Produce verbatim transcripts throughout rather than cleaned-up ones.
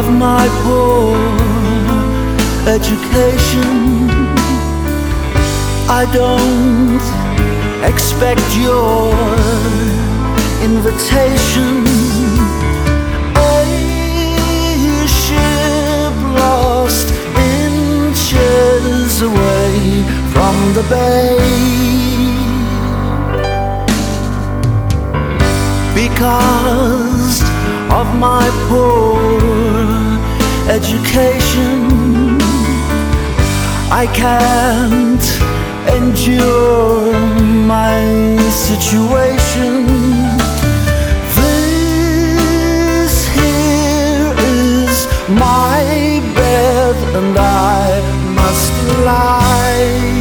of my poor education, I don't expect your invitation. A ship lost inches away from the bay, because of my poor education, I can't endure my situation. This here is my bed, and I must lie.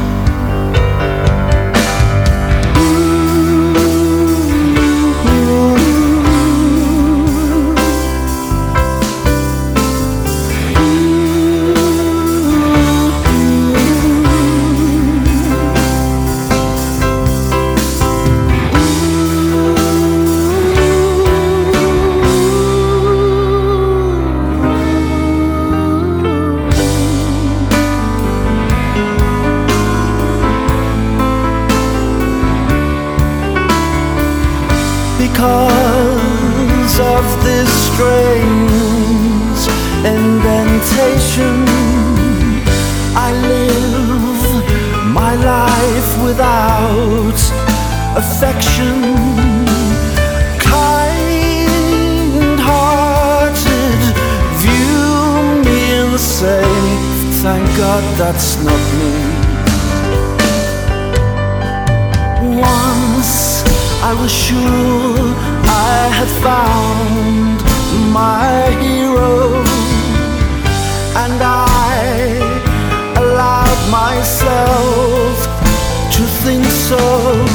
Because of this strange indentation, I live my life without affection. Kind-hearted view me and say, thank God that's not me. Once I was sure I had found my hero, and I allowed myself to think so.